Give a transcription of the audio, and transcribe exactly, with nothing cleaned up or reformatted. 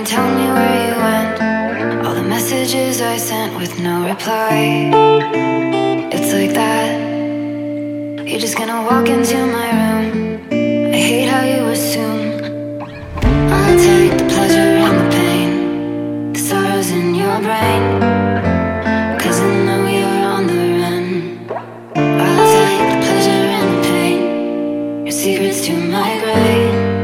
tell me where you went. All the messages I sent with no reply. It's like that. You're just gonna walk into my room. I hate how you assume I'll take the pleasure and the pain, the sorrows in your brain, 'cause I know you're on the run. I'll take the pleasure and the pain, your secrets to my grave.